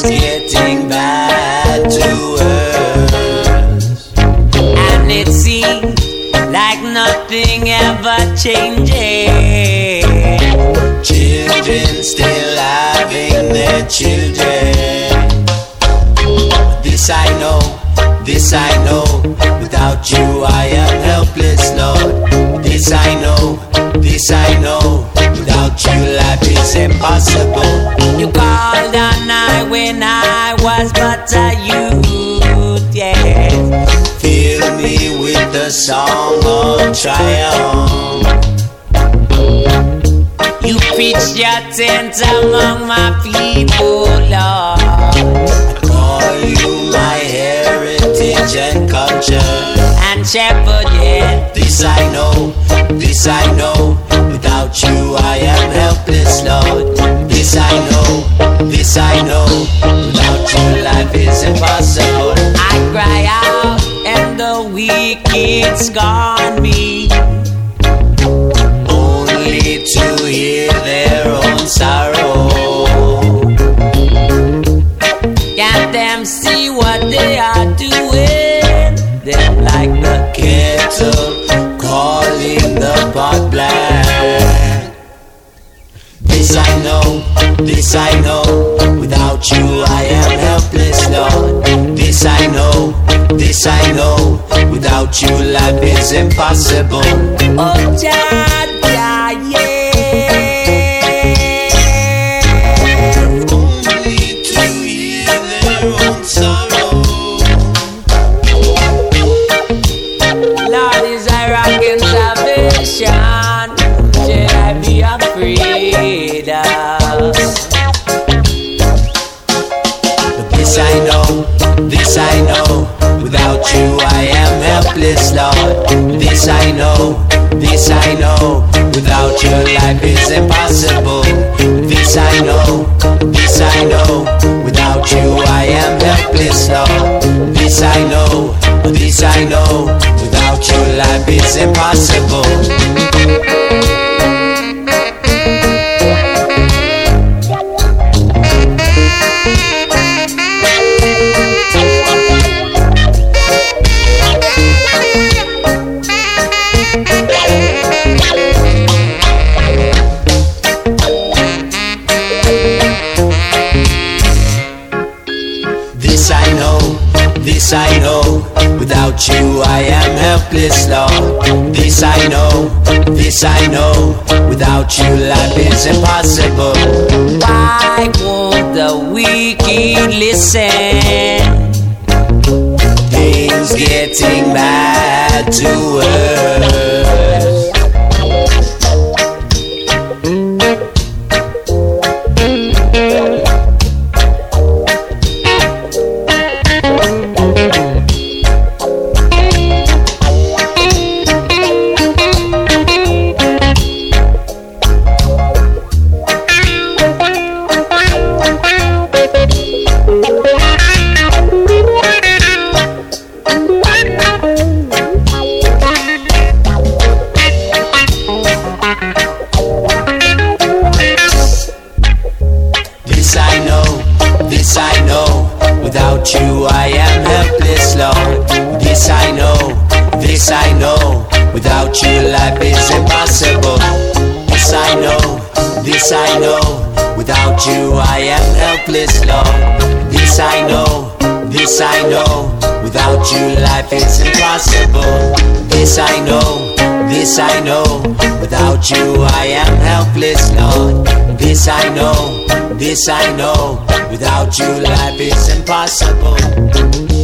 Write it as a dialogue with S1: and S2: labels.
S1: Things getting bad to worse, and it seems like nothing ever changes. Children still having their children. This I know, without you I am helpless, Lord. This I know, without you life is impossible. You called on I when I was but a youth, yes. Fill me with the song of triumph. You preached your tent among my people, Lord. You my heritage and culture and shepherd, yeah. This I know, without you I am helpless, Lord. This I know, without you life is impossible. I cry out and the wicked scorn me, only to hear their own sorrow. Can't them see what they are doing? They're like the kettle calling the pot black. This I know, without you I am helpless, Lord. This I know, without you life is impossible. Oh, Jah, yeah. Lord is a rock in salvation. Should I be afraid of? But this I know, without you I am helpless, Lord. This I know, without your life is impossible. This I know, without you I am helpless, Lord. This I know, without your life is impossible. This I know, without you I am helpless, Lord. This I know, without you life is impossible. Why won't the wicked listen? Things getting bad to worse. Without you I am helpless, Lord. This I know, without you life is impossible. This I know, without you I am helpless, Lord. This I know, without you life is impossible. This I know, without you I am helpless, Lord. This I know, without you life is impossible.